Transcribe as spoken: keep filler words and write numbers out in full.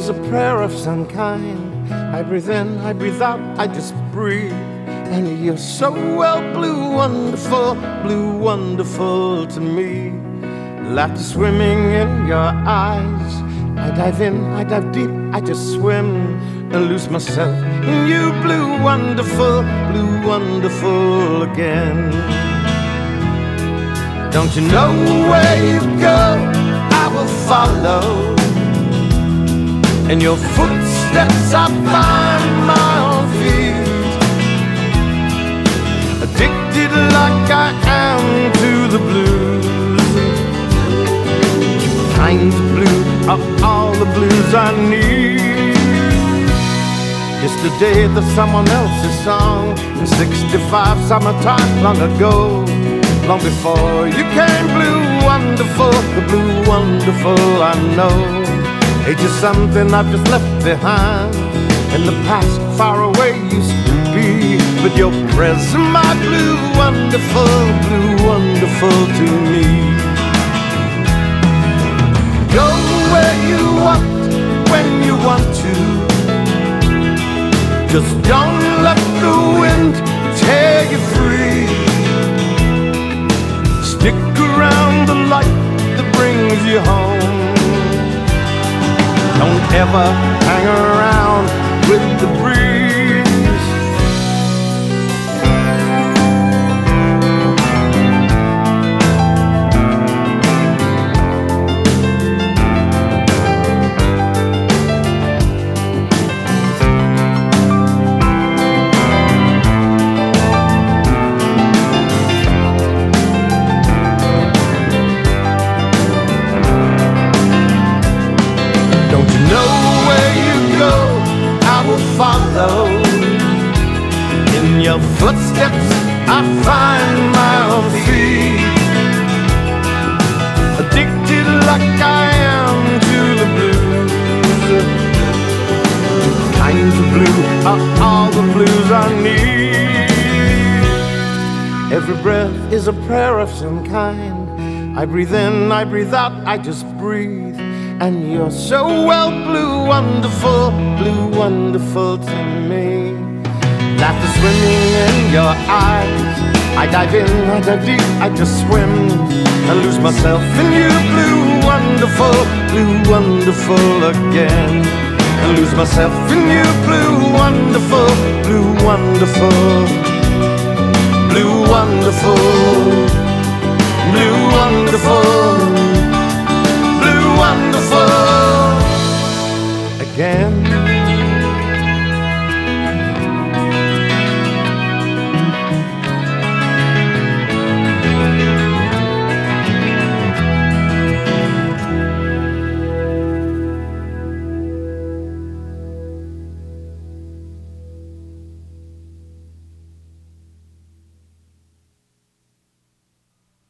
is a prayer of some kind. I breathe in, I breathe out, I just breathe. And you're so well blue, wonderful, blue, wonderful to me. Laughter swimming in your eyes. I dive in, I dive deep, I just swim and lose myself in you, blue, wonderful, blue, wonderful again. Don't you know where you go, I will follow. In your footsteps I find my own feet. Addicted like I am to the blues. Kind of blue are all the blues I need. Yesterday there's someone else's song. In sixty-five summertime long ago. Long before you came, blue, wonderful, the blue, wonderful I know. Age is something I've just left behind. In the past, far away used to be. But your presence, my blue, wonderful, blue, wonderful to me. Go where you want, when you want to. Just don't let the wind tear you free. Stick around the light that brings you home. Don't ever hang around with the breeze. Don't you know where you go, I will follow. In your footsteps I find my own feet. Addicted like I am to the blues. Kinds of blue are all the blues I need. Every breath is a prayer of some kind. I breathe in, I breathe out, I just breathe. And you're so well blue, wonderful, blue, wonderful to me. Laughter swimming in your eyes. I dive in, I dive deep, I just swim. I lose myself in you, blue, wonderful, blue, wonderful again. I lose myself in you, blue, wonderful, blue, wonderful, blue, wonderful, blue, wonderful.